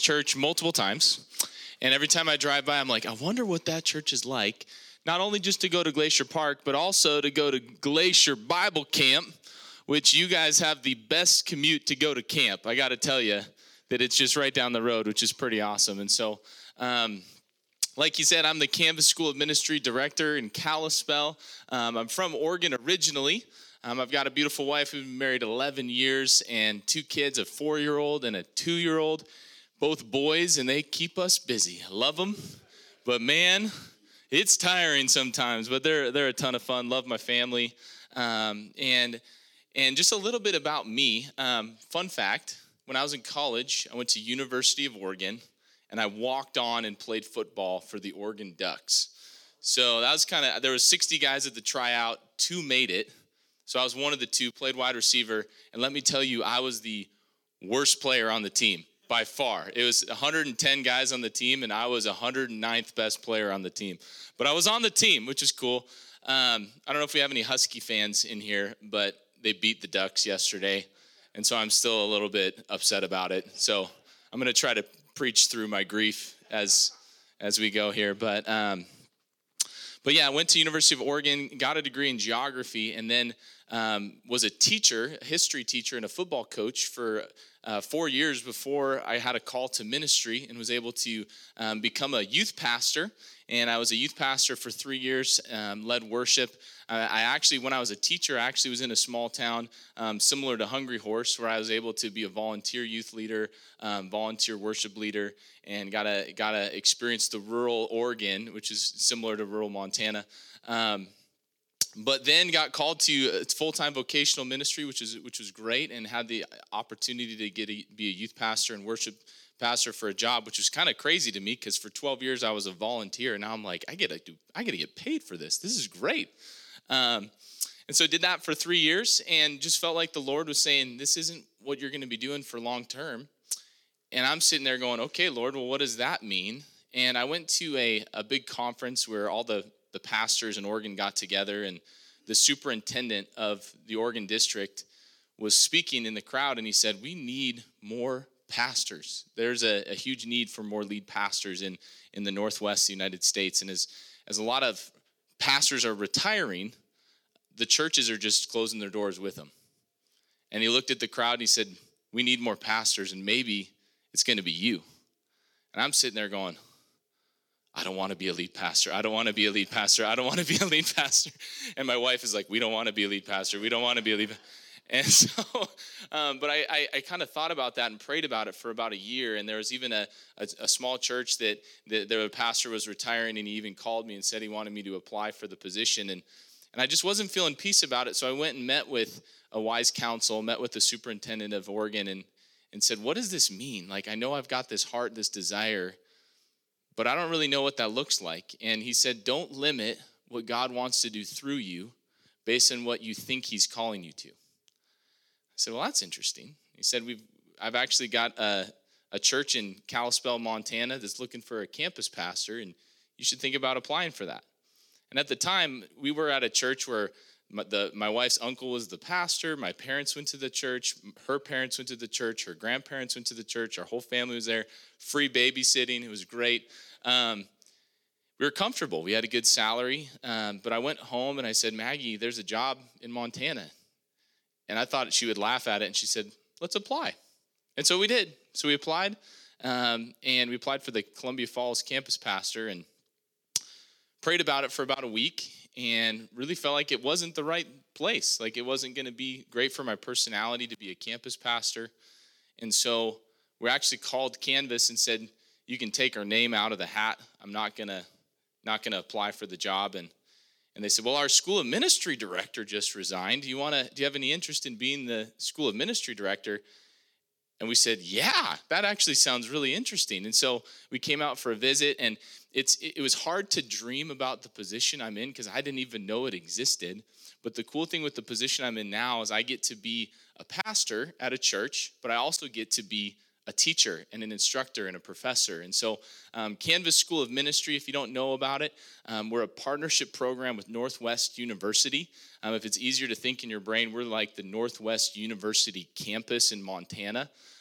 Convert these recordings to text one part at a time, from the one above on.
church multiple times. And every time I drive by, I'm like, I wonder what that church is like. Not only just to go to Glacier Park, but also to go to Glacier Bible Camp, which you guys have the best commute to go to camp. I got to tell you that it's just right down the road, which is pretty awesome. And so, like you said, I'm the Canvas School of Ministry Director in Kalispell. I'm from Oregon originally. I've got a beautiful wife who's been married 11 years and 2 kids, a 4-year-old and a 2-year-old, both boys, and they keep us busy. I love them, but man, it's tiring sometimes, but they're a ton of fun. Love my family. And just a little bit about me. Fun fact, when I was in college, I went to University of Oregon, and I walked on and played football for the Oregon Ducks. So that was there was 60 guys at the tryout, 2 made it. So I was one of the 2, played wide receiver, and let me tell you, I was the worst player on the team by far. It was 110 guys on the team, and I was 109th best player on the team. But I was on the team, which is cool. I don't know if we have any Husky fans in here, but they beat the Ducks yesterday, and so I'm still a little bit upset about it. So I'm going to try to preach through my grief as we go here. But yeah, I went to University of Oregon, got a degree in geography, and then was a teacher, a history teacher, and a football coach for 4 years before I had a call to ministry and was able to become a youth pastor. And I was a youth pastor for 3 years, led worship. I actually, when I was a teacher, I actually was in a small town similar to Hungry Horse, where I was able to be a volunteer youth leader, volunteer worship leader, and got to experience the rural Oregon, which is similar to rural Montana. But then got called to full-time vocational ministry, which was great, and had the opportunity to be a youth pastor and worship pastor for a job, which was kind of crazy to me because for 12 years I was a volunteer, and now I'm like, I get to get paid for this. This is great. And so did that for 3 years, and just felt like the Lord was saying, this isn't what you're going to be doing for long term. And I'm sitting there going, okay, Lord, well, what does that mean? And I went to a big conference where all the pastors in Oregon got together, and the superintendent of the Oregon district was speaking in the crowd, and he said, we need more pastors. There's a huge need for more lead pastors in the Northwest United States. And as a lot of pastors are retiring, the churches are just closing their doors with them. And he looked at the crowd and he said, we need more pastors, and maybe it's going to be you. And I'm sitting there going, I don't want to be a lead pastor. I don't want to be a lead pastor. I don't want to be a lead pastor. And my wife is like, we don't want to be a lead pastor. We don't want to be a lead pastor. And so, but I kind of thought about that and prayed about it for about a year. And there was even a small church that their pastor was retiring, and he even called me and said he wanted me to apply for the position. And I just wasn't feeling peace about it. So I went and met with a wise counsel, met with the superintendent of Oregon, and said, what does this mean? Like, I know I've got this heart, this desire, but I don't really know what that looks like. And he said, don't limit what God wants to do through you based on what you think he's calling you to. I said, well, that's interesting. He said, I've actually got a church in Kalispell, Montana that's looking for a campus pastor, and you should think about applying for that. And at the time, we were at a church where my wife's uncle was the pastor, my parents went to the church, her parents went to the church, her grandparents went to the church, our whole family was there, free babysitting, it was great. We were comfortable, we had a good salary, but I went home and I said, Maggie, there's a job in Montana. And I thought she would laugh at it, and she said, let's apply. And so we did. So we applied, and we applied for the Columbia Falls campus pastor and prayed about it for about a week and really felt like it wasn't the right place. Like, it wasn't going to be great for my personality to be a campus pastor. And so we actually called Canvas and said, you can take our name out of the hat. I'm not going to apply for the job. And they said, well, our school of ministry director just resigned. Do you have any interest in being the school of ministry director? And we said, yeah, that actually sounds really interesting. And so we came out for a visit, and it was hard to dream about the position I'm in because I didn't even know it existed. But the cool thing with the position I'm in now is I get to be a pastor at a church, but I also get to be a teacher and an instructor and a professor. And so Canvas School of Ministry, if you don't know about it, we're a partnership program with Northwest University. If it's easier to think in your brain, we're like the Northwest University campus in Montana.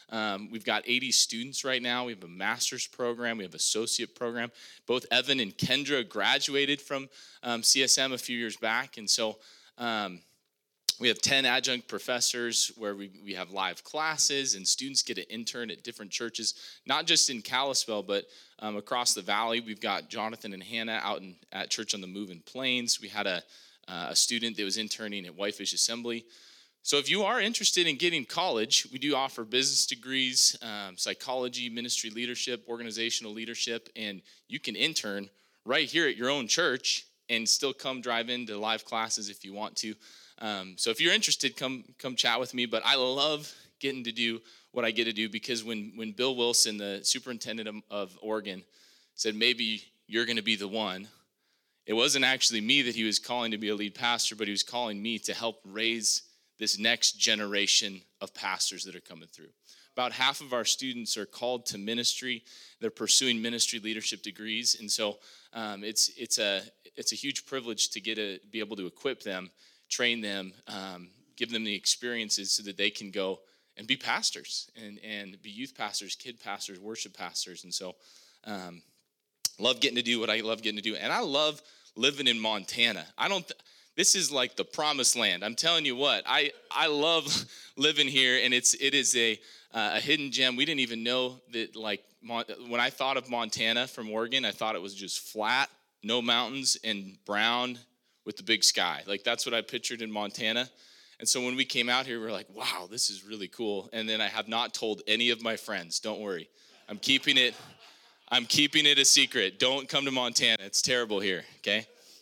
We've got 80 students right now. We have a master's program. We have an associate program. Both Evan and Kendra graduated from CSM a few years back. And so we have 10 adjunct professors where we have live classes, and students get to intern at different churches, not just in Kalispell, but across the valley. We've got Jonathan and Hannah out at Church on the Move in Plains. We had a student that was interning at Whitefish Assembly. So if you are interested in getting college, we do offer business degrees, psychology, ministry leadership, organizational leadership, and you can intern right here at your own church and still come drive into live classes if you want to. So if you're interested, come chat with me. But I love getting to do what I get to do, because when Bill Wilson, the superintendent of Oregon, said, maybe you're going to be the one, it wasn't actually me that he was calling to be a lead pastor, but he was calling me to help raise this next generation of pastors that are coming through. About half of our students are called to ministry. They're pursuing ministry leadership degrees. And so it's a huge privilege to be able to equip them, train them, give them the experiences so that they can go and be pastors and be youth pastors, kid pastors, worship pastors. And so love getting to do what I love getting to do. And I love living in Montana. This is like the promised land. I'm telling you what, I love living here, and it is a hidden gem. We didn't even know that, like, when I thought of Montana from Oregon, I thought it was just flat, no mountains, and brown with the big sky. Like, that's what I pictured in Montana. And so when we came out here, we were like, wow, this is really cool. And then I have not told any of my friends. Don't worry. I'm keeping it a secret. Don't come to Montana. It's terrible here, okay?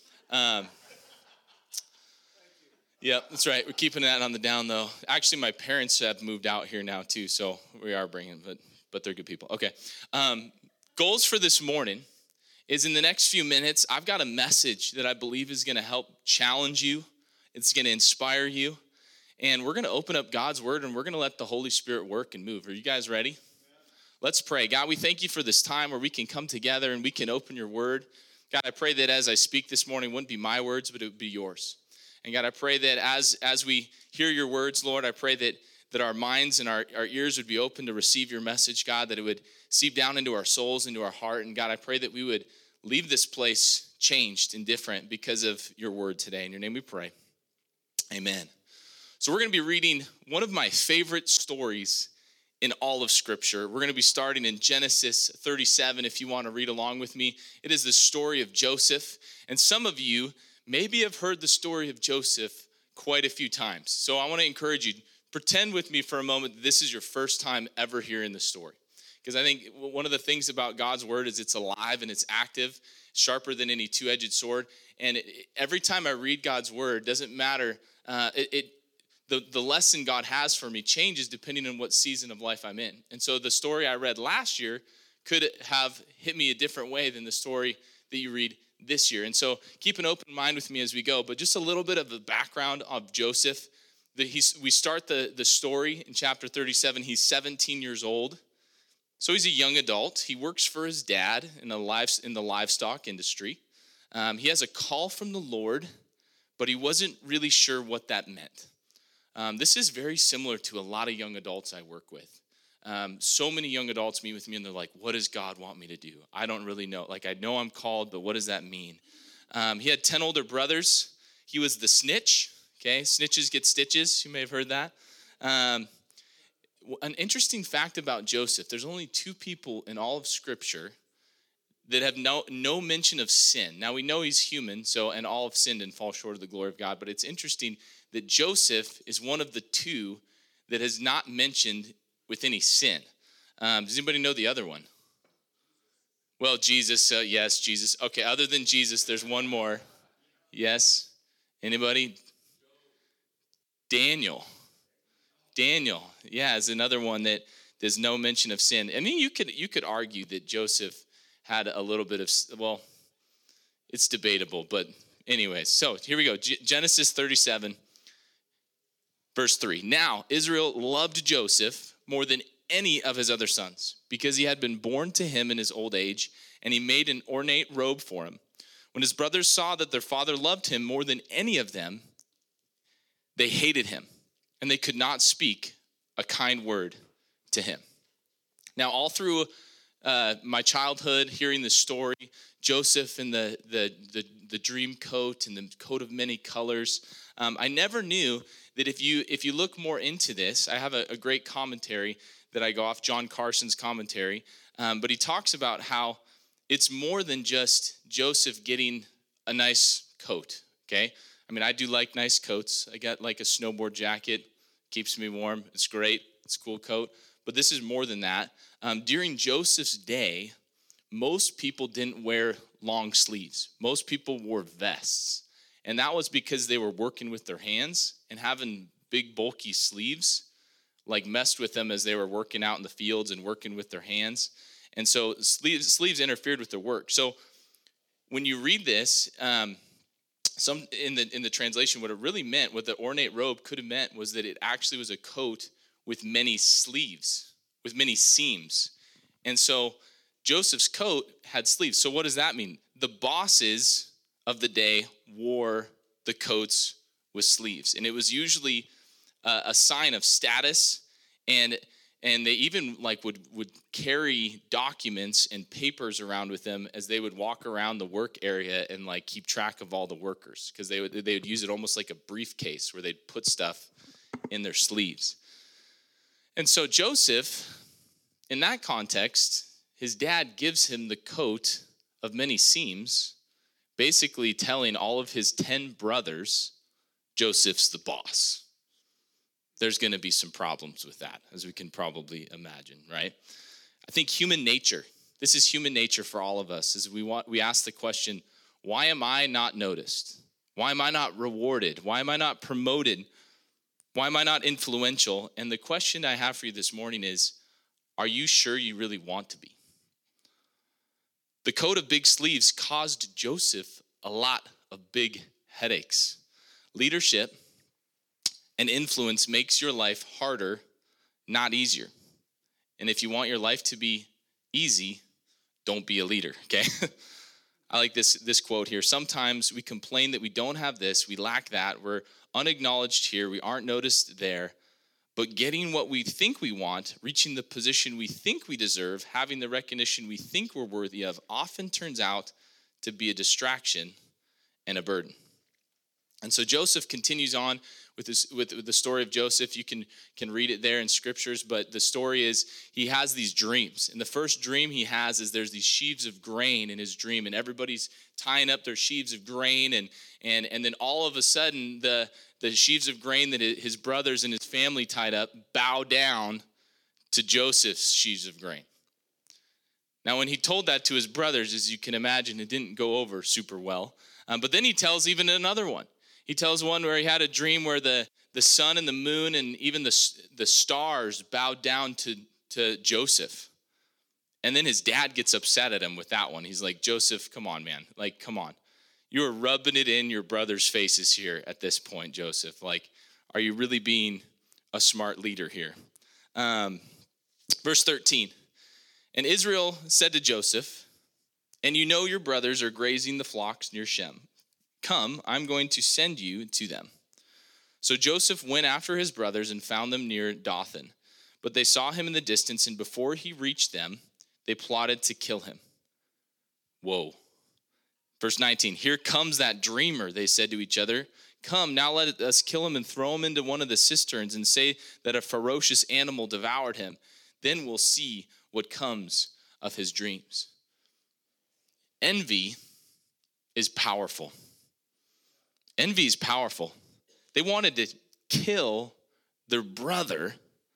Yep, that's right. We're keeping that on the down, though. Actually, my parents have moved out here now, too, so we are bringing, but they're good people. Okay. Goals for this morning is, in the next few minutes, I've got a message that I believe is going to help challenge you. It's going to inspire you. And we're going to open up God's word, and we're going to let the Holy Spirit work and move. Are you guys ready? Yeah. Let's pray. God, we thank you for this time where we can come together and we can open your word. God, I pray that as I speak this morning, it wouldn't be my words, but it would be yours. And God, I pray that as we hear your words, Lord, I pray that our minds and our ears would be open to receive your message, God, that it would seep down into our souls, into our heart. And God, I pray that we would leave this place changed and different because of your word today. In your name we pray. Amen. So we're going to be reading one of my favorite stories in all of Scripture. We're going to be starting in Genesis 37 if you want to read along with me. It is the story of Joseph. And some of you maybe have heard the story of Joseph quite a few times. So I want to encourage you, pretend with me for a moment that this is your first time ever hearing the story. Because I think one of the things about God's word is it's alive and it's active, sharper than any two-edged sword. And every time I read God's word, doesn't matter, the lesson God has for me changes depending on what season of life I'm in. And so the story I read last year could have hit me a different way than the story that you read this year. And so keep an open mind with me as we go. But just a little bit of the background of Joseph. We start the story in chapter 37. He's 17 years old. So he's a young adult. He works for his dad in the livestock industry. He has a call from the Lord, but he wasn't really sure what that meant. This is very similar to a lot of young adults I work with. So many young adults meet with me and they're like, what does God want me to do? I don't really know. Like, I know I'm called, but what does that mean? He had 10 older brothers. He was the snitch. Okay, snitches get stitches. You may have heard that. An interesting fact about Joseph, there's only 2 people in all of Scripture that have no mention of sin. Now, we know he's human, and all have sinned and fall short of the glory of God, but it's interesting that Joseph is one of the 2 that has not mentioned with any sin. Does anybody know the other one? Well, Jesus, yes, Jesus. Okay, other than Jesus, there's one more. Yes? Anybody? Daniel, yeah, is another one that there's no mention of sin. I mean, you could argue that Joseph had a little bit of, well, it's debatable, but anyways. So here we go, Genesis 37, verse 3. Now, Israel loved Joseph more than any of his other sons, because he had been born to him in his old age, and he made an ornate robe for him. When his brothers saw that their father loved him more than any of them, they hated him, and they could not speak a kind word to him. Now, all through my childhood, hearing the story, Joseph and the dream coat and the coat of many colors, I never knew that if you look more into this, I have a great commentary that I go off, John Carson's commentary, but he talks about how it's more than just Joseph getting a nice coat, okay? I mean, I do like nice coats. I got like a snowboard jacket, keeps me warm. It's great. It's a cool coat. But this is more than that. During Joseph's day, most people didn't wear long sleeves. Most people wore vests. And that was because they were working with their hands, and having big, bulky sleeves like messed with them as they were working out in the fields and working with their hands. And so sleeves interfered with their work. So when you read this, some in the translation, what it really meant, what the ornate robe could have meant, was that it actually was a coat with many sleeves, with many seams. And so Joseph's coat had sleeves. So what does that mean? The bosses of the day wore the coats with sleeves. And it was usually a sign of status, and they even like would carry documents and papers around with them as they would walk around the work area and like keep track of all the workers, because they would use it almost like a briefcase where they'd put stuff in their sleeves. And so Joseph, in that context, his dad gives him the coat of many seams, basically telling all of his 10 brothers, Joseph's the boss. There's going to be some problems with that, as we can probably imagine, right? I think human nature, this is human nature for all of us, is we ask the question, why am I not noticed? Why am I not rewarded? Why am I not promoted? Why am I not influential? And the question I have for you this morning is, are you sure you really want to be? The coat of big sleeves caused Joseph a lot of big headaches. Leadership and influence makes your life harder, not easier. And if you want your life to be easy, don't be a leader, okay? I like this quote here. Sometimes we complain that we don't have this, we lack that, we're unacknowledged here, we aren't noticed there. But getting what we think we want, reaching the position we think we deserve, having the recognition we think we're worthy of, often turns out to be a distraction and a burden. And so Joseph continues on with the story of Joseph. You can read it there in scriptures, but the story is he has these dreams. And the first dream he has is there's these sheaves of grain in his dream, and everybody's tying up their sheaves of grain, and then all of a sudden the sheaves of grain that his brothers and his family tied up bow down to Joseph's sheaves of grain. Now, when he told that to his brothers, as you can imagine, it didn't go over super well. But then he tells even another one. He tells one where he had a dream where the sun and the moon and even the stars bowed down to Joseph. And then his dad gets upset at him with that one. He's like, Joseph, come on, man. Like, come on. You are rubbing it in your brother's faces here at this point, Joseph. Like, are you really being a smart leader here? Verse 13. And Israel said to Joseph, and you know your brothers are grazing the flocks near Shem. Come, I'm going to send you to them. So Joseph went after his brothers and found them near Dothan. But they saw him in the distance, and before he reached them, they plotted to kill him. Whoa. Verse 19, here comes that dreamer, they said to each other. Come, now let us kill him and throw him into one of the cisterns and say that a ferocious animal devoured him. Then we'll see what comes of his dreams. Envy is powerful. Envy is powerful. They wanted to kill their brother.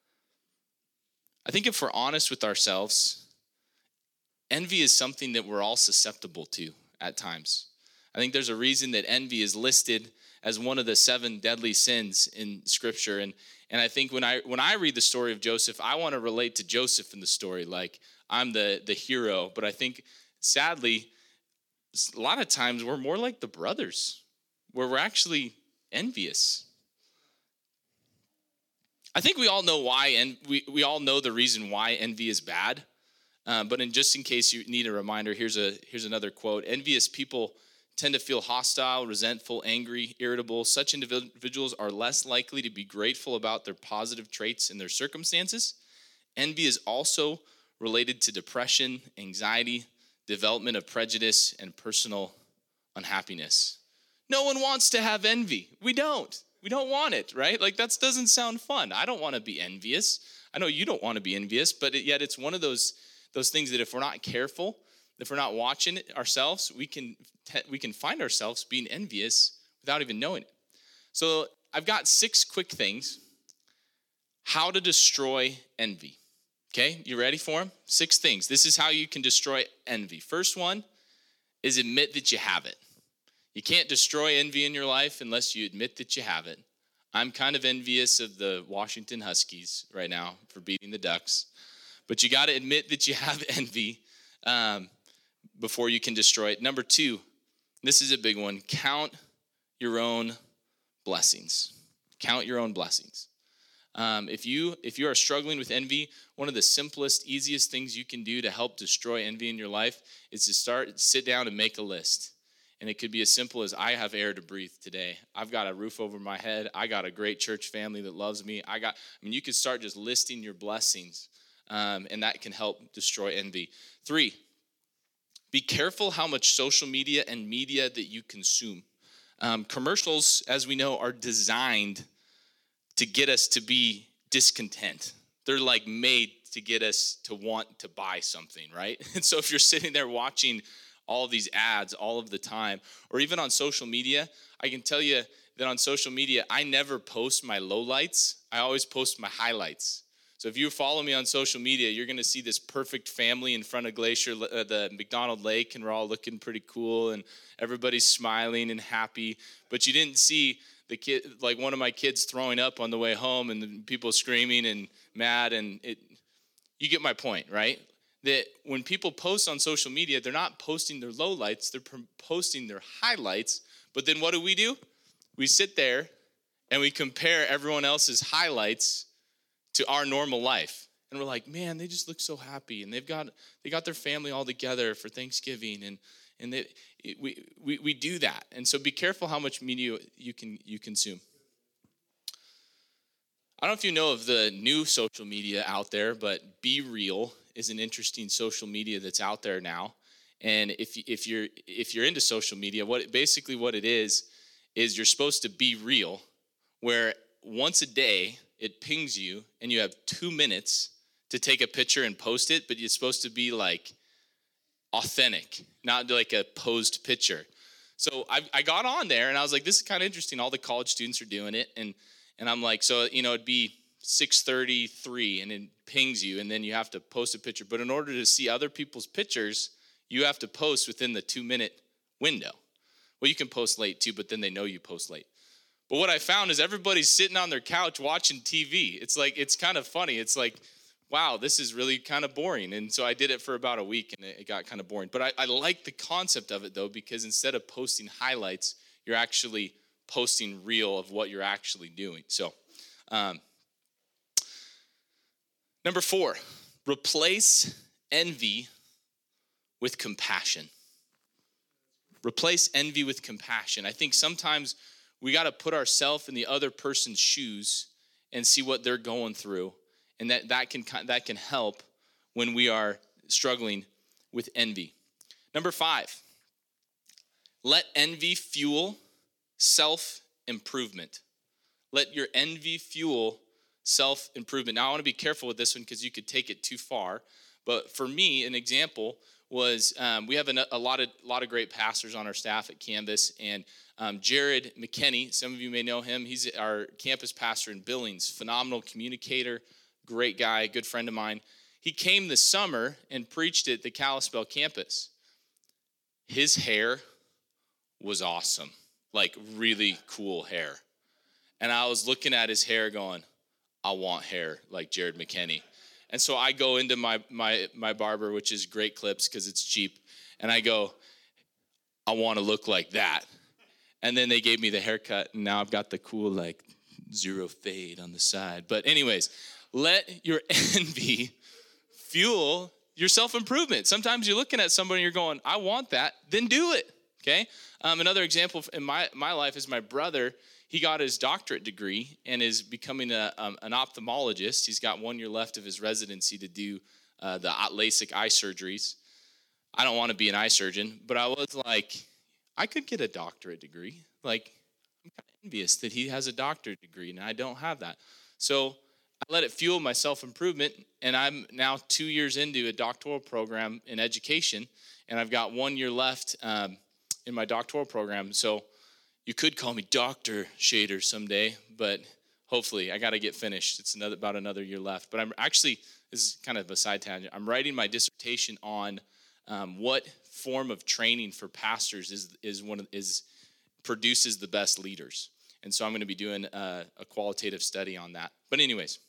I think if we're honest with ourselves, envy is something that we're all susceptible to at times. I think there's a reason that envy is listed as one of the 7 deadly sins in Scripture. And I think when I read the story of Joseph, I want to relate to Joseph in the story, like I'm the hero. But I think, sadly, a lot of times we're more like the brothers, where we're actually envious. I think we all know why, and we all know the reason why envy is bad. But just in case you need a reminder, here's another quote. Envious people tend to feel hostile, resentful, angry, irritable. Such individuals are less likely to be grateful about their positive traits in their circumstances Envy is also related to depression, anxiety, development of prejudice, and personal unhappiness. No one wants to have envy. We don't want it, right? Like that doesn't sound fun. I don't want to be envious. I know you don't want to be envious, but yet it's one of those things that if we're not careful, if we're not watching it ourselves, we can find ourselves being envious without even knowing it. So I've got 6 quick things. How to destroy envy. Okay, you ready for them? 6 things. This is how you can destroy envy. First one is admit that you have it. You can't destroy envy in your life unless you admit that you have it. I'm kind of envious of the Washington Huskies right now for beating the Ducks. But you got to admit that you have envy before you can destroy it. Number 2, this is a big one. Count your own blessings. Count your own blessings. If you are struggling with envy, one of the simplest, easiest things you can do to help destroy envy in your life is to sit down and make a list. And it could be as simple as, I have air to breathe today. I've got a roof over my head. I got a great church family that loves me. You could start just listing your blessings, and that can help destroy envy. 3, be careful how much social media and media that you consume. Commercials, as we know, are designed to get us to be discontent. They're like made to get us to want to buy something, right? And so if you're sitting there watching all of these ads all of the time, or even on social media, I can tell you that on social media, I never post my lowlights. I always post my highlights. So if you follow me on social media, you're going to see this perfect family in front of Glacier, the McDonald Lake, and we're all looking pretty cool, and everybody's smiling and happy. But you didn't see the kid, like one of my kids throwing up on the way home, and the people screaming and mad, and you get my point, right? That when people post on social media, they're not posting their lowlights, they're posting their highlights. But then what do? We sit there and we compare everyone else's highlights to our normal life. And we're like, man, they just look so happy, and they got their family all together for Thanksgiving, and we do that. And so be careful how much media you consume. I don't know if you know of the new social media out there, but Be Real is an interesting social media that's out there now. And if you're into social media, what it is you're supposed to be real, where once a day it pings you and you have 2 minutes to take a picture and post it, but it's supposed to be like authentic, not like a posed picture. So I got on there and I was like, this is kind of interesting. All the college students are doing it. And I'm like, so, it'd be 6:33 and it pings you, and then you have to post a picture. But in order to see other people's pictures, you have to post within the 2-minute window. Well, you can post late too, but then they know you post late. But what I found is everybody's sitting on their couch watching TV. It's kind of funny. It's like, wow, this is really kind of boring. And so I did it for about a week, and it got kind of boring. But I like the concept of it, though, because instead of posting highlights, you're actually posting real of what you're actually doing. So, number 4, replace envy with compassion. Replace envy with compassion. I think sometimes we got to put ourselves in the other person's shoes and see what they're going through. And that can help when we are struggling with envy. Number 5, let envy fuel self-improvement. Let your envy fuel self-improvement. Now, I want to be careful with this one because you could take it too far. But for me, an example was we have a lot of great pastors on our staff at Canvas, and Jared McKinney, some of you may know him. He's our campus pastor in Billings, phenomenal communicator, great guy, good friend of mine. He came this summer and preached at the Kalispell campus. His hair was awesome, like really cool hair. And I was looking at his hair going, I want hair like Jared McKinney. And so I go into my barber, which is Great Clips because it's cheap, and I go, I want to look like that. And then they gave me the haircut, and now I've got the cool, like, zero fade on the side. But anyways, let your envy fuel your self-improvement. Sometimes you're looking at somebody and you're going, I want that, then do it, okay? Another example in my life is my brother. he got his doctorate degree and is becoming an ophthalmologist. He's got 1 year left of his residency to do the LASIK eye surgeries. I don't want to be an eye surgeon, but I was like, I could get a doctorate degree. Like, I'm kind of envious that he has a doctorate degree and I don't have that. So I let it fuel my self-improvement, and I'm now 2 years into a doctoral program in education, and I've got 1 year left in my doctoral program. So you could call me Dr. Shader someday, but hopefully I got to get finished. It's about another year left. But I'm actually, this is kind of a side tangent, I'm writing my dissertation on what form of training for pastors produces the best leaders. And so I'm going to be doing a qualitative study on that. But anyways,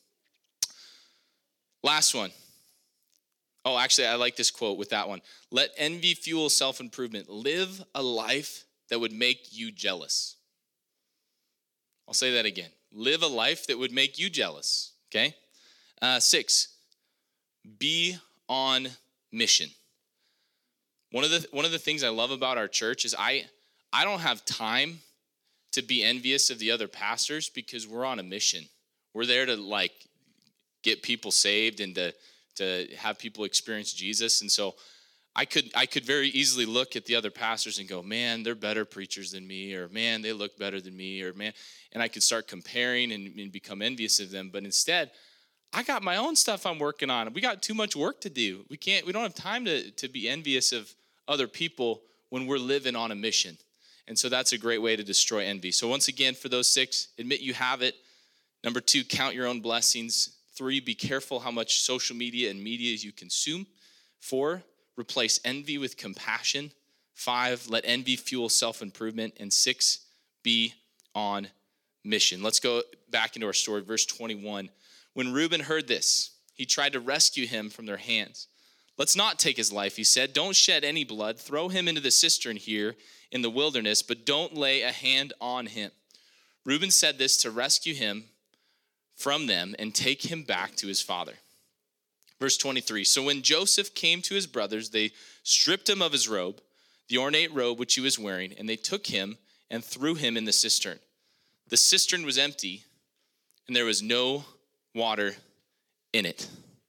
last one. Oh, actually, I like this quote with that one. Let envy fuel self-improvement. Live a life that would make you jealous. I'll say that again. Live a life that would make you jealous, okay? 6, be on mission. One of the things I love about our church is I don't have time to be envious of the other pastors because we're on a mission. We're there to get people saved and to have people experience Jesus. And so I could very easily look at the other pastors and go, man, they're better preachers than me, or man, they look better than me, or man, and I could start comparing and become envious of them. But instead, I got my own stuff I'm working on. We got too much work to do. We don't have time to be envious of other people when we're living on a mission. And so that's a great way to destroy envy. So once again, for those 6, admit you have it. Number 2, count your own blessings. 3, be careful how much social media and media you consume. 4, replace envy with compassion. 5, let envy fuel self-improvement. And 6, be on mission. Let's go back into our story, verse 21. When Reuben heard this, he tried to rescue him from their hands. Let's not take his life, he said. Don't shed any blood. Throw him into the cistern here in the wilderness, but don't lay a hand on him. Reuben said this to rescue him from them and take him back to his father. Verse 23, so when Joseph came to his brothers, they stripped him of his robe, the ornate robe which he was wearing, and they took him and threw him in the cistern. The cistern was empty, and there was no water in it.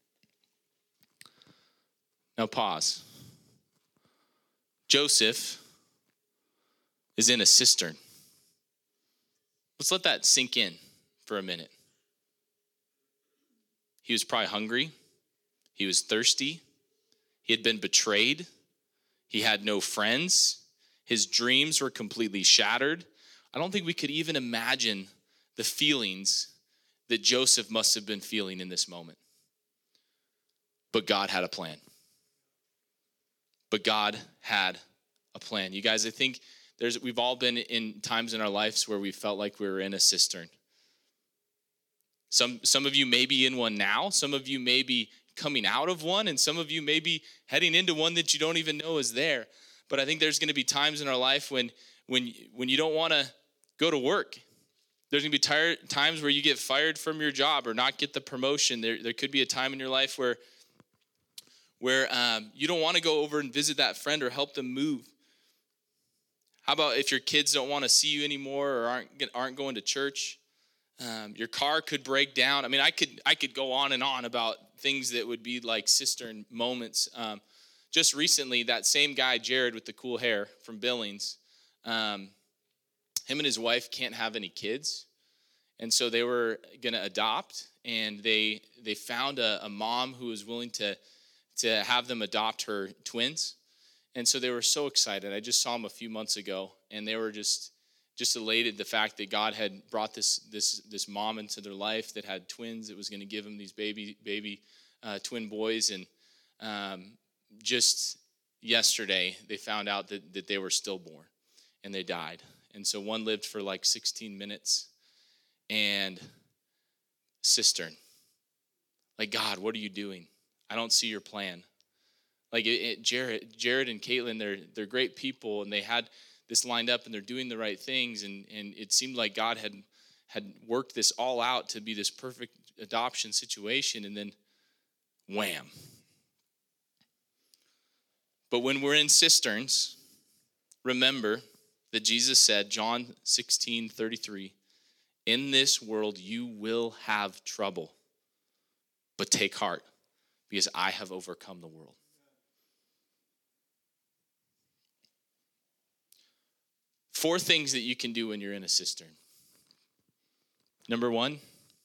Now pause. Joseph is in a cistern. Let's let that sink in for a minute. He was probably hungry. He was thirsty. He had been betrayed. He had no friends. His dreams were completely shattered. I don't think we could even imagine the feelings that Joseph must have been feeling in this moment. But God had a plan. But God had a plan. You guys, I think we've all been in times in our lives where we felt like we were in a cistern. Some of you may be in one now. Some of you may be coming out of one, and some of you may be heading into one that you don't even know is there. But I think there's going to be times in our life when you don't want to go to work. There's going to be times where you get fired from your job or not get the promotion. There could be a time in your life where you don't want to go over and visit that friend or help them move. How about if your kids don't want to see you anymore or aren't going to church? Your car could break down. I mean, I could go on and on about things that would be like cistern moments. Just recently, that same guy, Jared, with the cool hair from Billings, him and his wife can't have any kids. And so they were going to adopt, and they found a mom who was willing to have them adopt her twins. And so they were so excited. I just saw them a few months ago, and they were just elated the fact that God had brought this mom into their life that had twins, that was going to give them these baby twin boys. And just yesterday, they found out that they were stillborn, and they died. And so one lived for like 16 minutes, and cistern. Like, God, what are you doing? I don't see your plan. Like Jared and Caitlin, they're great people, and they had this lined up, and they're doing the right things, and it seemed like God had worked this all out to be this perfect adoption situation, and then wham. But when we're in cisterns, remember that Jesus said, John 16:33, In this world, you will have trouble, but take heart because I have overcome the world. Four things that you can do when you're in a cistern. Number one,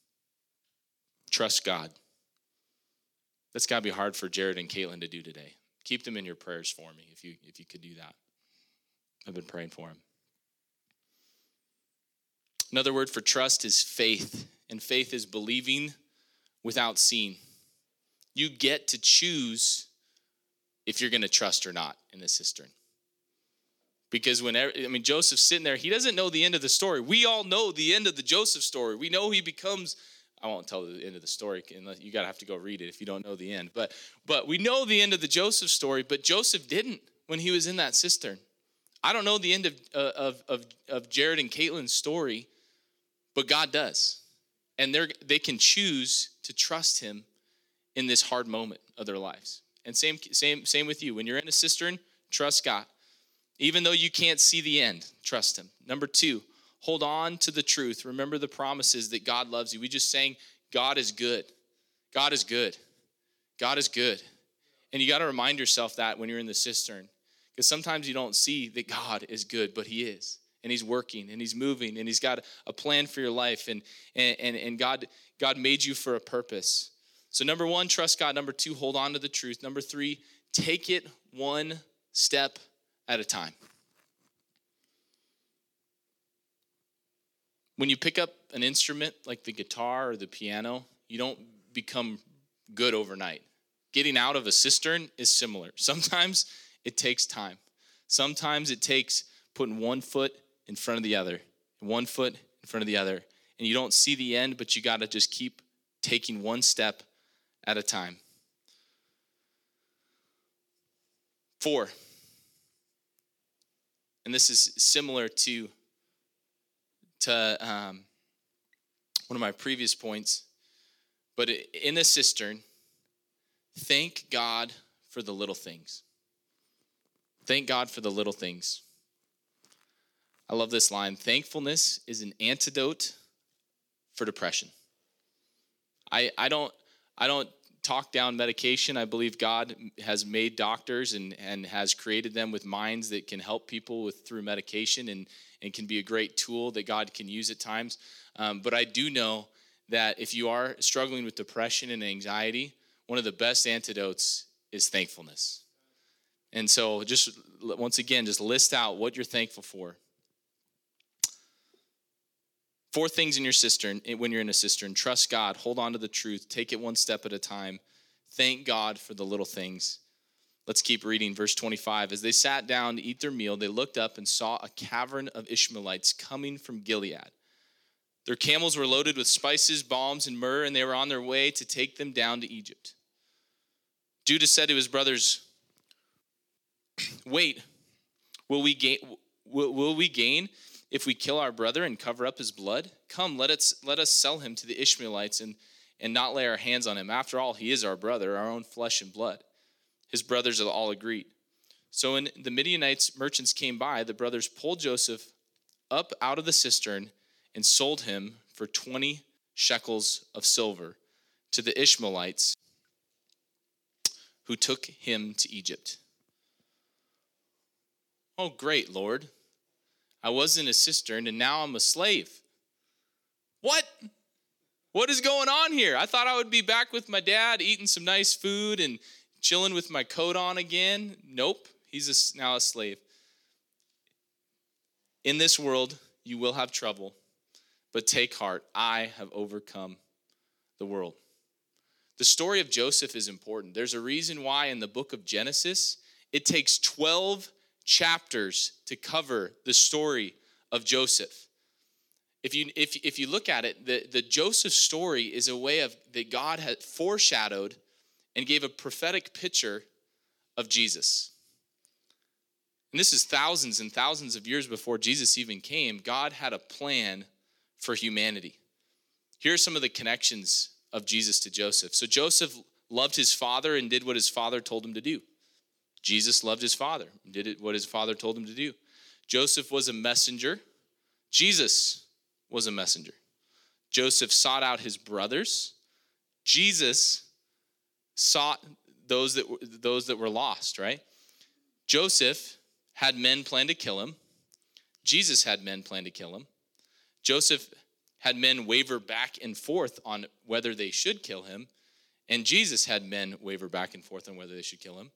trust God. That's got to be hard for Jared and Caitlin to do today. Keep them in your prayers for me if you could do that. I've been praying for them. Another word for trust is faith, and faith is believing without seeing. You get to choose if you're going to trust or not in the cistern. Because Joseph's sitting there, he doesn't know the end of the story. We all know the end of the Joseph story. We know he becomes, I won't tell the end of the story, unless you have to go read it if you don't know the end. But we know the end of the Joseph story, but Joseph didn't when he was in that cistern. I don't know the end of Jared and Caitlin's story, but God does. And they can choose to trust him in this hard moment of their lives. And same with you. When you're in a cistern, trust God. Even though you can't see the end, trust him. Number two, hold on to the truth. Remember the promises that God loves you. We just sang, God is good. God is good. God is good. And you got to remind yourself that when you're in the cistern. Because sometimes you don't see that God is good, but he is. And he's working, and he's moving, and he's got a plan for your life. And God made you for a purpose. So number one, trust God. Number two, hold on to the truth. Number three, take it one step at a time. When you pick up an instrument like the guitar or the piano, you don't become good overnight. Getting out of a cistern is similar. Sometimes it takes time. Sometimes it takes putting one foot in front of the other, one foot in front of the other. And you don't see the end, but you got to just keep taking one step at a time. 4. And this is similar to one of my previous points. But in the cistern, thank God for the little things. Thank God for the little things. I love this line. Thankfulness is an antidote for depression. I don't talk down medication. I believe God has made doctors and has created them with minds that can help people through medication and can be a great tool that God can use at times. But I do know that if you are struggling with depression and anxiety, one of the best antidotes is thankfulness. And so just once again, just list out what you're thankful for. 4 things in your cistern, when you're in a cistern. Trust God, hold on to the truth, take it one step at a time. Thank God for the little things. Let's keep reading verse 25. As they sat down to eat their meal, they looked up and saw a caravan of Ishmaelites coming from Gilead. Their camels were loaded with spices, balms, and myrrh, and they were on their way to take them down to Egypt. Judah said to his brothers, "Wait, will we gain if we kill our brother and cover up his blood? Come, let us sell him to the Ishmaelites and not lay our hands on him. After all, he is our brother, our own flesh and blood." His brothers all agreed. So when the Midianites merchants came by, the brothers pulled Joseph up out of the cistern and sold him for 20 shekels of silver to the Ishmaelites who took him to Egypt. Oh, great, Lord. I was in a cistern and now I'm a slave. What? What is going on here? I thought I would be back with my dad eating some nice food and chilling with my coat on again. Nope, he's now a slave. In this world, you will have trouble, but take heart. I have overcome the world. The story of Joseph is important. There's a reason why in the book of Genesis, it takes 12 chapters to cover the story of Joseph. If you look at it, the Joseph story is a way of that God had foreshadowed and gave a prophetic picture of Jesus. And this is thousands and thousands of years before Jesus even came. God had a plan for humanity. Here are some of the connections of Jesus to Joseph. So Joseph loved his father and did what his father told him to do. Jesus loved his father and did what his father told him to do. Joseph was a messenger. Jesus was a messenger. Joseph sought out his brothers. Jesus sought those that were lost, right? Joseph had men plan to kill him. Jesus had men plan to kill him. Joseph had men waver back and forth on whether they should kill him. And Jesus had men waver back and forth on whether they should kill him.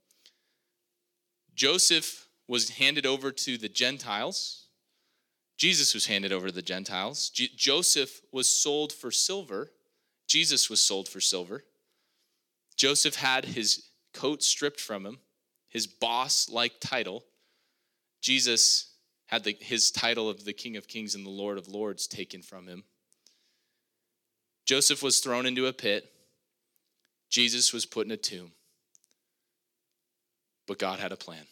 Joseph was handed over to the Gentiles. Jesus was handed over to the Gentiles. Joseph was sold for silver. Jesus was sold for silver. Joseph had his coat stripped from him, his boss-like title. Jesus had his title of the King of Kings and the Lord of Lords taken from him. Joseph was thrown into a pit. Jesus was put in a tomb. But God had a plan.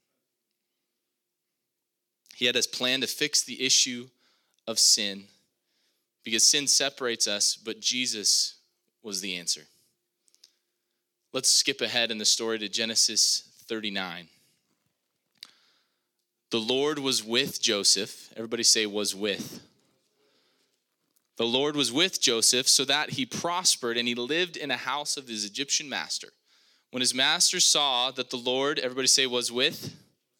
He had a plan to fix the issue of sin, because sin separates us, but Jesus was the answer. Let's skip ahead in the story to Genesis 39. The Lord was with Joseph. Everybody say was with. The Lord was with Joseph so that he prospered, and he lived in a house of his Egyptian master. When his master saw that the Lord, everybody say was with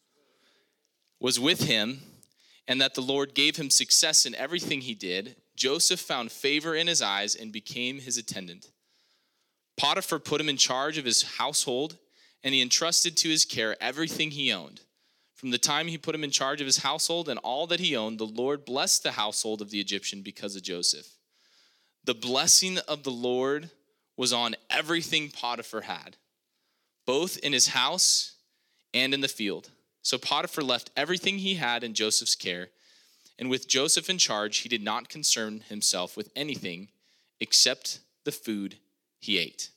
him, and that the Lord gave him success in everything he did, Joseph found favor in his eyes and became his attendant. Potiphar put him in charge of his household, and he entrusted to his care everything he owned. From the time he put him in charge of his household and all that he owned, the Lord blessed the household of the Egyptian because of Joseph. The blessing of the Lord was on everything Potiphar had, both in his house and in the field. So Potiphar left everything he had in Joseph's care, and with Joseph in charge, he did not concern himself with anything except the food he ate.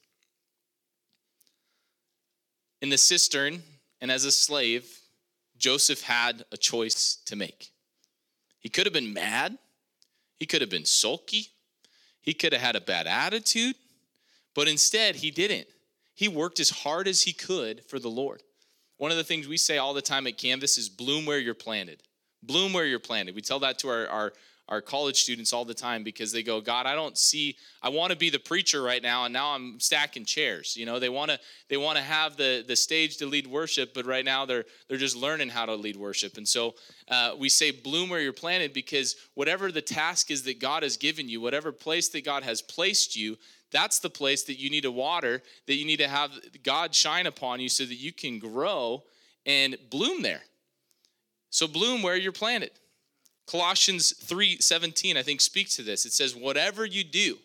In the cistern and as a slave, Joseph had a choice to make. He could have been mad. He could have been sulky. He could have had a bad attitude. But instead, he didn't. He worked as hard as he could for the Lord. One of the things we say all the time at Canvas is bloom where you're planted. Bloom where you're planted. We tell that to our college students all the time because they go, God, I want to be the preacher right now, and now I'm stacking chairs. You know, they want to have the stage to lead worship, but right now they're just learning how to lead worship. And so we say bloom where you're planted, because whatever the task is that God has given you, whatever place that God has placed you, that's the place that you need to water, that you need to have God shine upon you so that you can grow and bloom there. So bloom where you're planted. Colossians 3:17, I think, speaks to this. It says, whatever you do,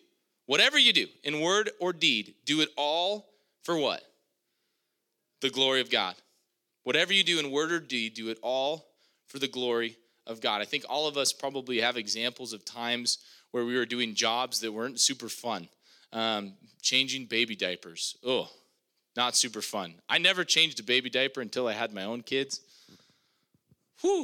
in word or deed, do it all for what? The glory of God. Whatever you do in word or deed, do it all for the glory of God. I think all of us probably have examples of times where we were doing jobs that weren't super fun. Changing baby diapers. Oh, not super fun. I never changed a baby diaper until I had my own kids. Whew.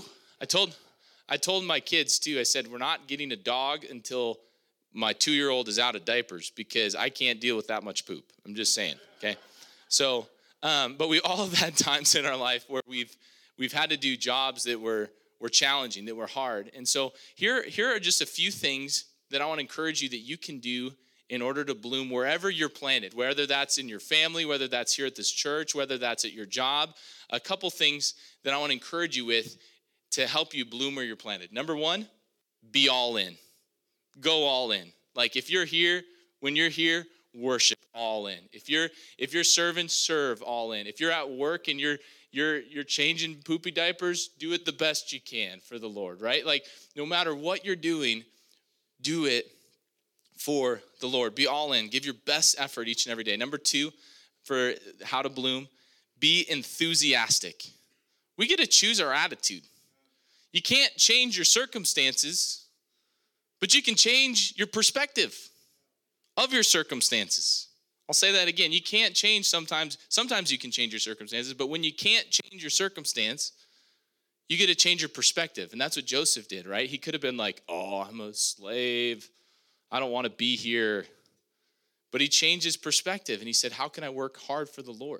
I told my kids too, I said, we're not getting a dog until my 2-year-old is out of diapers, because I can't deal with that much poop. I'm just saying, okay? So, but we all have had times in our life where we've had to do jobs that were challenging, that were hard. And so here are just a few things that I want to encourage you that you can do in order to bloom wherever you're planted, whether that's in your family, whether that's here at this church, whether that's at your job. A couple things that I want to encourage you with to help you bloom where you're planted. Number one, be all in. Go all in. Like if you're here, when you're here, worship all in. If you're serving, serve all in. If you're at work and you're changing poopy diapers, do it the best you can for the Lord, right? Like no matter what you're doing, do it for the Lord. Be all in. Give your best effort each and every day. Number two, for how to bloom, be enthusiastic. We get to choose our attitude. You can't change your circumstances, but you can change your perspective of your circumstances. I'll say that again. You can't change sometimes you can change your circumstances, but when you can't change your circumstance, you get to change your perspective. And that's what Joseph did, right? He could have been like, oh, I'm a slave. I don't want to be here. But he changed his perspective and he said, how can I work hard for the Lord?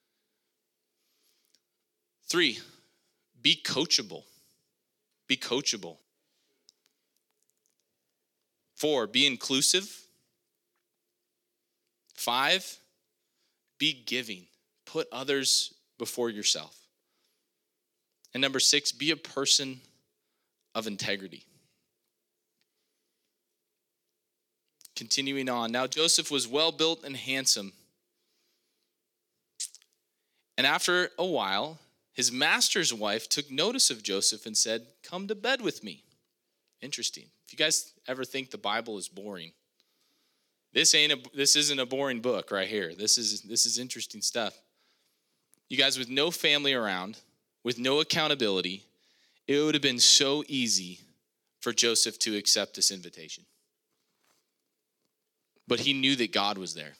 3, be coachable. Be coachable. 4, be inclusive. 5, be giving. Put others before yourself. And number 6, be a person of integrity. Continuing on. Now Joseph was well built and handsome. And after a while, his master's wife took notice of Joseph and said, "Come to bed with me." Interesting. If you guys ever think the Bible is boring, this isn't a boring book right here. This is interesting stuff. You guys, with no family around, with no accountability, it would have been so easy for Joseph to accept this invitation. But he knew that God was there.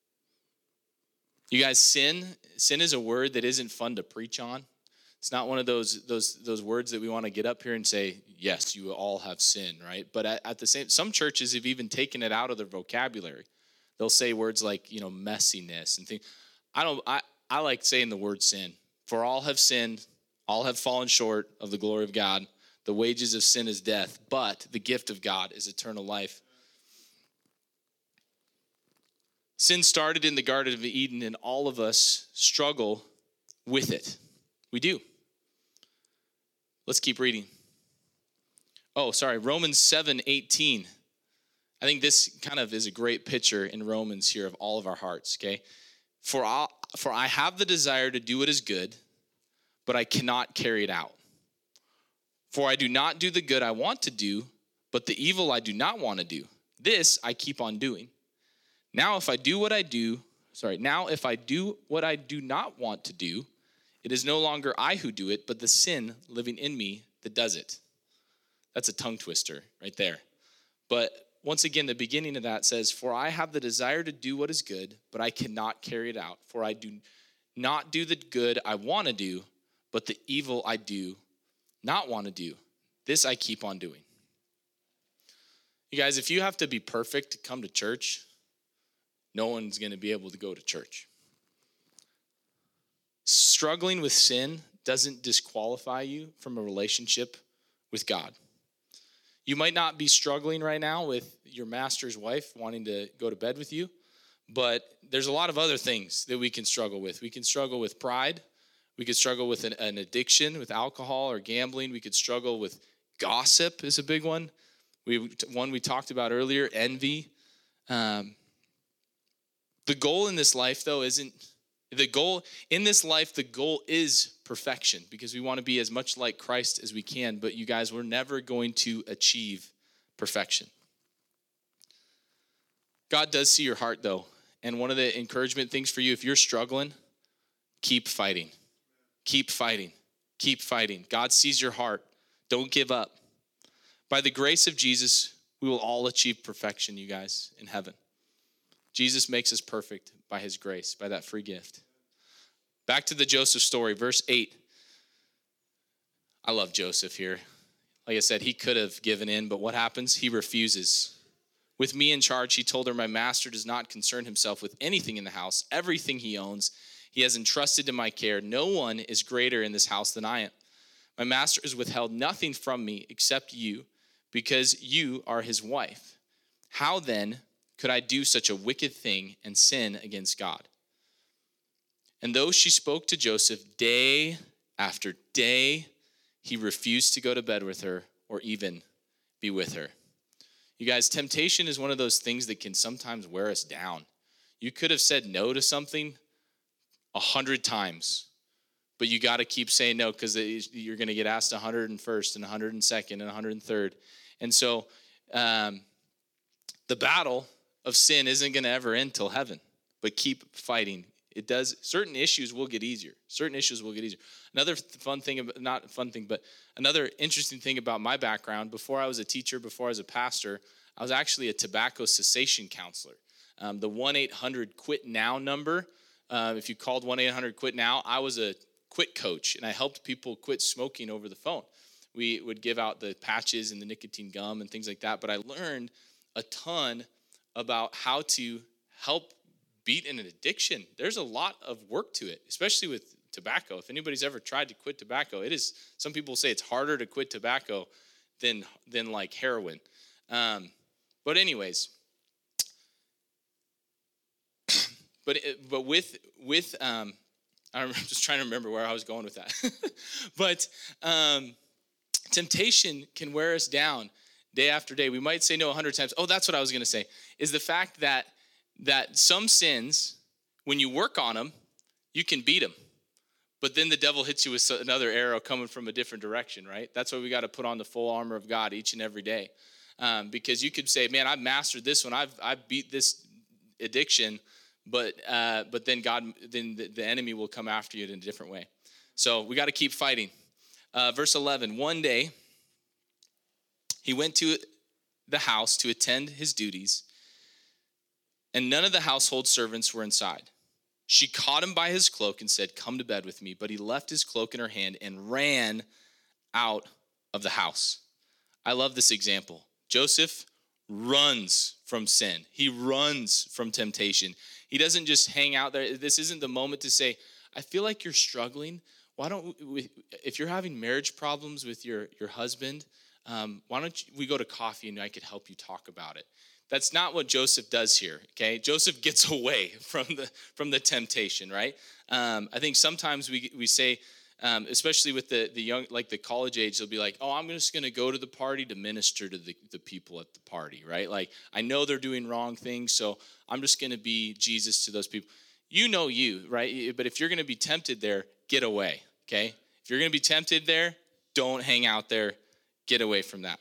You guys, sin is a word that isn't fun to preach on. It's not one of those words that we want to get up here and say, yes, you all have sin, right? But at the same, some churches have even taken it out of their vocabulary. They'll say words like, messiness and things. I like saying the word sin. For all have sinned, all have fallen short of the glory of God. The wages of sin is death, but the gift of God is eternal life. Sin started in the Garden of Eden, and all of us struggle with it. We do. Let's keep reading. Romans 7:18. I think this kind of is a great picture in Romans here of all of our hearts, okay? For I have the desire to do what is good, but I cannot carry it out. For I do not do the good I want to do, but the evil I do not want to do. This I keep on doing. Now if I do what I do not want to do, it is no longer I who do it, but the sin living in me that does it. That's a tongue twister right there. But once again, the beginning of that says, for I have the desire to do what is good, but I cannot carry it out. For I do not do the good I want to do, but the evil I do not want to do. This I keep on doing. You guys, if you have to be perfect to come to church, no one's going to be able to go to church. Struggling with sin doesn't disqualify you from a relationship with God. You might not be struggling right now with your master's wife wanting to go to bed with you, but there's a lot of other things that we can struggle with. We can struggle with pride. We could struggle with an addiction, with alcohol or gambling. We could struggle with gossip is a big one. One we talked about earlier, envy. The goal in this life, though, the goal is perfection, because we want to be as much like Christ as we can. But you guys, we're never going to achieve perfection. God does see your heart, though. And one of the encouragement things for you, if you're struggling, keep fighting. Keep fighting. Keep fighting. God sees your heart. Don't give up. By the grace of Jesus, we will all achieve perfection, you guys, in heaven. Jesus makes us perfect by his grace, by that free gift. Back to the Joseph story, verse 8. I love Joseph here. Like I said, he could have given in, but what happens? He refuses. With me in charge, he told her, my master does not concern himself with anything in the house. Everything he owns, he has entrusted to my care. No one is greater in this house than I am. My master has withheld nothing from me except you, because you are his wife. How then could I do such a wicked thing and sin against God? And though she spoke to Joseph day after day, he refused to go to bed with her or even be with her. You guys, temptation is one of those things that can sometimes wear us down. You could have said no to something 100 times, but you got to keep saying no, because you're going to get asked 101st and 102nd and 103rd. And so the battle of sin isn't going to ever end till heaven, but keep fighting. It does. Certain issues will get easier. Another another interesting thing about my background, before I was a teacher, before I was a pastor, I was actually a tobacco cessation counselor. The 1-800-QUIT-NOW number, if you called 1-800-QUIT-NOW, I was a quit coach, and I helped people quit smoking over the phone. We would give out the patches and the nicotine gum and things like that, but I learned a ton about how to help beat an addiction. There's a lot of work to it, especially with tobacco. If anybody's ever tried to quit tobacco, some people say it's harder to quit tobacco than like heroin. But But anyways, but I'm just trying to remember where I was going with that. But temptation can wear us down day after day. We might say no 100 times. Oh, that's what I was going to say, is the fact that some sins, when you work on them, you can beat them. But then the devil hits you with another arrow coming from a different direction, right? That's why we got to put on the full armor of God each and every day. Because you could say, man, I've mastered this one. I've beat this addiction, but then the enemy will come after you in a different way. So we got to keep fighting. Verse 11, one day he went to the house to attend his duties, and none of the household servants were inside. She caught him by his cloak and said, come to bed with me. But he left his cloak in her hand and ran out of the house. I love this example. Joseph runs from sin. He runs from temptation. He doesn't just hang out there. This isn't the moment to say, I feel like you're struggling. Why don't if you're having marriage problems with your husband, why don't we go to coffee and I could help you talk about it? That's not what Joseph does here, okay? Joseph gets away from the temptation, right? I think sometimes we say, especially with the young, like the college age, they'll be like, oh, I'm just going to go to the party to minister to the people at the party, right? Like, I know they're doing wrong things, so I'm just going to be Jesus to those people. You know you, right? But if you're going to be tempted there, get away, okay? If you're going to be tempted there, don't hang out there. Get away from that.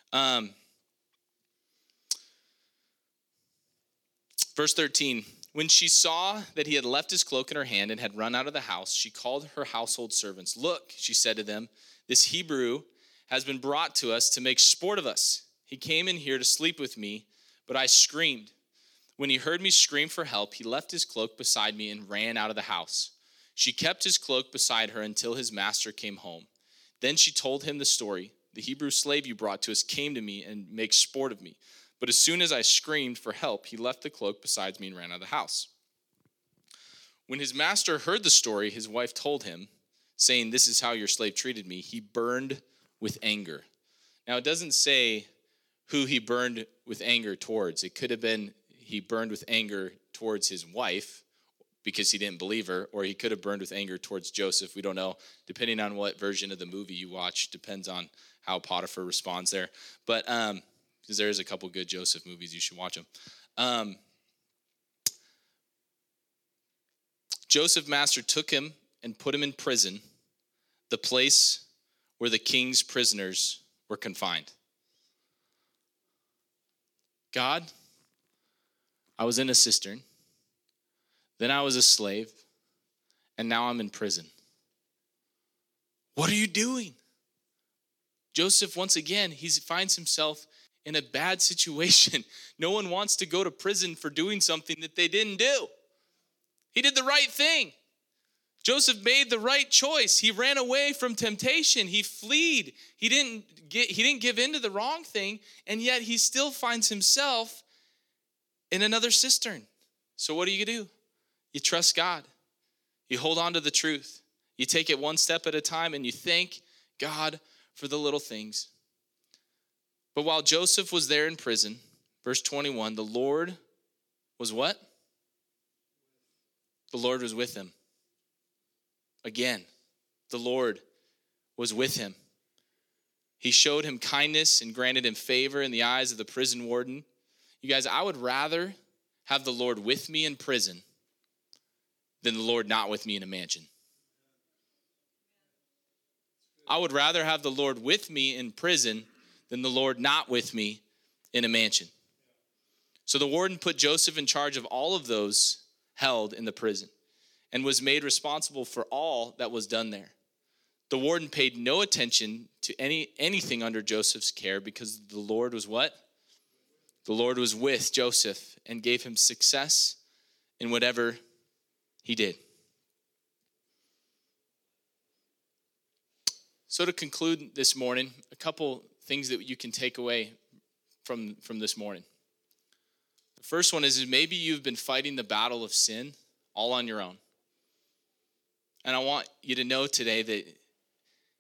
Verse 13, when she saw that he had left his cloak in her hand and had run out of the house, she called her household servants. Look, she said to them, this Hebrew has been brought to us to make sport of us. He came in here to sleep with me, but I screamed. When he heard me scream for help, he left his cloak beside me and ran out of the house. She kept his cloak beside her until his master came home. Then she told him the story. The Hebrew slave you brought to us came to me and makes sport of me. But as soon as I screamed for help, he left the cloak beside me and ran out of the house. When his master heard the story, his wife told him, saying, this is how your slave treated me. He burned with anger. Now, it doesn't say who he burned with anger towards. It could have been he burned with anger towards his wife because he didn't believe her, or he could have burned with anger towards Joseph. We don't know. Depending on what version of the movie you watch, depends on how Potiphar responds there. But because there's a couple good Joseph movies, you should watch them. Joseph's master took him and put him in prison, the place where the king's prisoners were confined. God, I was in a cistern, then I was a slave, and now I'm in prison. What are you doing? Joseph, once again, he finds himself in a bad situation. No one wants to go to prison for doing something that they didn't do. He did the right thing. Joseph made the right choice. He ran away from temptation. He fled. He didn't give in to the wrong thing, and yet he still finds himself in another cistern. So what do? You trust God. You hold on to the truth. You take it one step at a time, and you thank God for the little things. But while Joseph was there in prison, verse 21, the Lord was what? The Lord was with him. Again, the Lord was with him. He showed him kindness and granted him favor in the eyes of the prison warden. You guys, I would rather have the Lord with me in prison than the Lord not with me in a mansion. I would rather have the Lord with me in prison than the Lord not with me in a mansion. So the warden put Joseph in charge of all of those held in the prison and was made responsible for all that was done there. The warden paid no attention to anything under Joseph's care because the Lord was what? The Lord was with Joseph and gave him success in whatever he did. So to conclude this morning, a couple things that you can take away from this morning. The first one is maybe you've been fighting the battle of sin all on your own. And I want you to know today that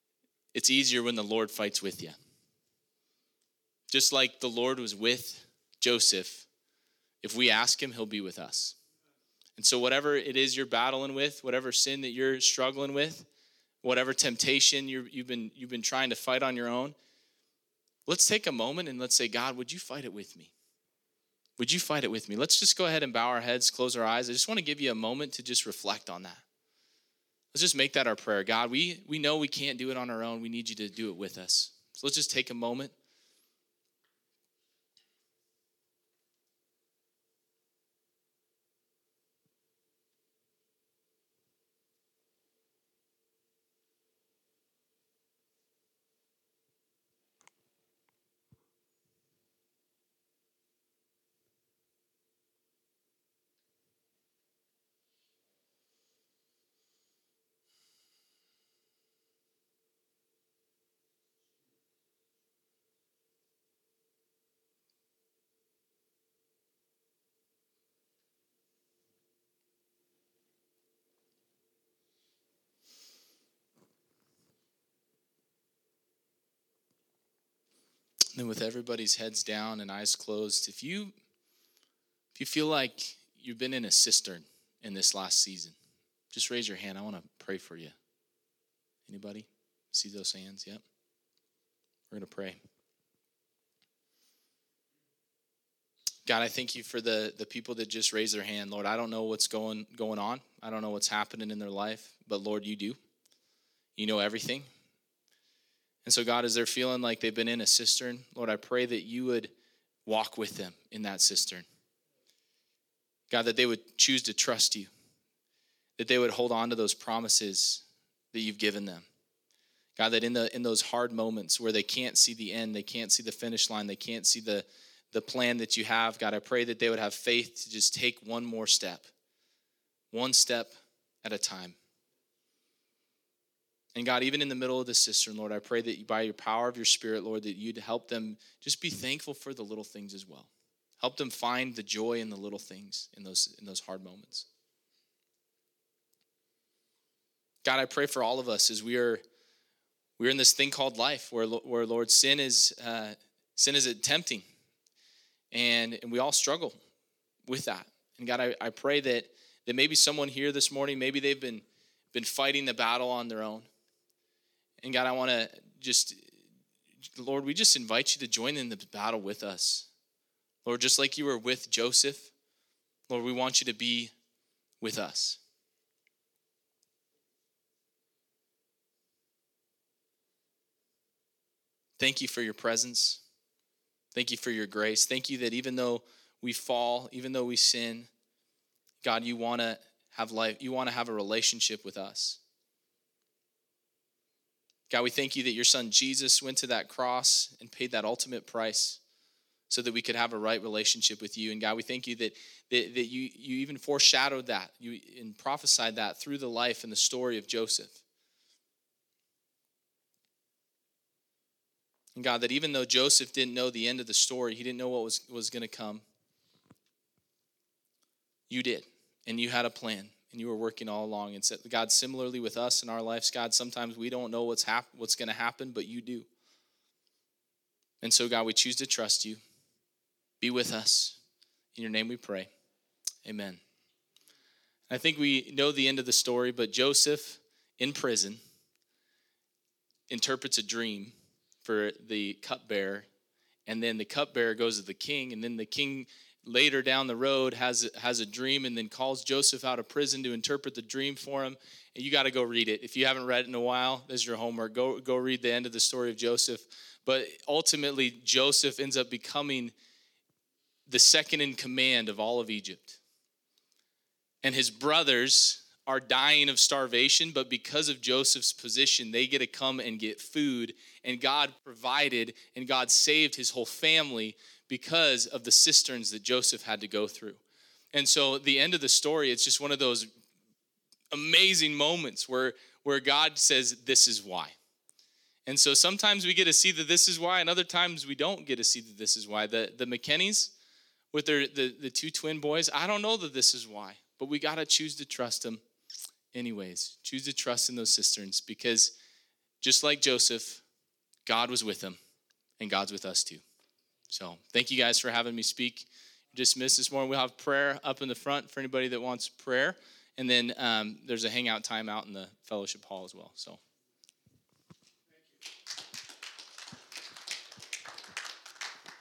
it's easier when the Lord fights with you. Just like the Lord was with Joseph, if we ask him, he'll be with us. And so whatever it is you're battling with, whatever sin that you're struggling with, whatever temptation you've been trying to fight on your own, let's take a moment and let's say, God, would you fight it with me? Would you fight it with me? Let's just go ahead and bow our heads, close our eyes. I just want to give you a moment to just reflect on that. Let's just make that our prayer. God, we know we can't do it on our own. We need you to do it with us. So let's just take a moment. And then with everybody's heads down and eyes closed, if you feel like you've been in a cistern in this last season, just raise your hand. I want to pray for you. Anybody? See those hands? Yep. We're going to pray. God, I thank you for the people that just raised their hand. Lord, I don't know what's going on. I don't know what's happening in their life, but Lord, you do. You know everything. And so, God, as they're feeling like they've been in a cistern, Lord, I pray that you would walk with them in that cistern. God, that they would choose to trust you, that they would hold on to those promises that you've given them. God, that in those hard moments where they can't see the end, they can't see the finish line, they can't see the plan that you have, God, I pray that they would have faith to just take one more step, one step at a time. And God, even in the middle of the cistern, Lord, I pray that by your power of your Spirit, Lord, that you'd help them just be thankful for the little things as well. Help them find the joy in the little things in those hard moments. God, I pray for all of us as we're in this thing called life, where Lord, sin is tempting, and we all struggle with that. And God, I pray that maybe someone here this morning, maybe they've been fighting the battle on their own. And God, I want to Lord, we just invite you to join in the battle with us. Lord, just like you were with Joseph, Lord, we want you to be with us. Thank you for your presence. Thank you for your grace. Thank you that even though we fall, even though we sin, God, you want to have life. You want to have a relationship with us. God, we thank you that your son Jesus went to that cross and paid that ultimate price so that we could have a right relationship with you. And God, we thank you that you even foreshadowed that, and prophesied that through the life and the story of Joseph. And God, that even though Joseph didn't know the end of the story, he didn't know what was going to come, you did, and you had a plan. And you were working all along. And said, God, similarly with us in our lives, God, sometimes we don't know what's going to happen, but you do. And so, God, we choose to trust you. Be with us. In your name we pray. Amen. I think we know the end of the story, but Joseph in prison interprets a dream for the cupbearer, and then the cupbearer goes to the king, and then the king later down the road has a dream and then calls Joseph out of prison to interpret the dream for him. And you got to go read it. If you haven't read it in a while, there's your homework. Go read the end of the story of Joseph. But ultimately, Joseph ends up becoming the second in command of all of Egypt. And his brothers are dying of starvation, but because of Joseph's position, they get to come and get food. And God provided, and God saved his whole family because of the cisterns that Joseph had to go through. And so the end of the story, it's just one of those amazing moments where God says, this is why. And so sometimes we get to see that this is why, and other times we don't get to see that this is why. The McKennies with the two twin boys, I don't know that this is why, but we got to choose to trust them anyways. Choose to trust in those cisterns, because just like Joseph, God was with them, and God's with us too. So thank you guys for having me speak. You're dismissed this morning. We'll have prayer up in the front for anybody that wants prayer. And then there's a hangout time out in the fellowship hall as well. So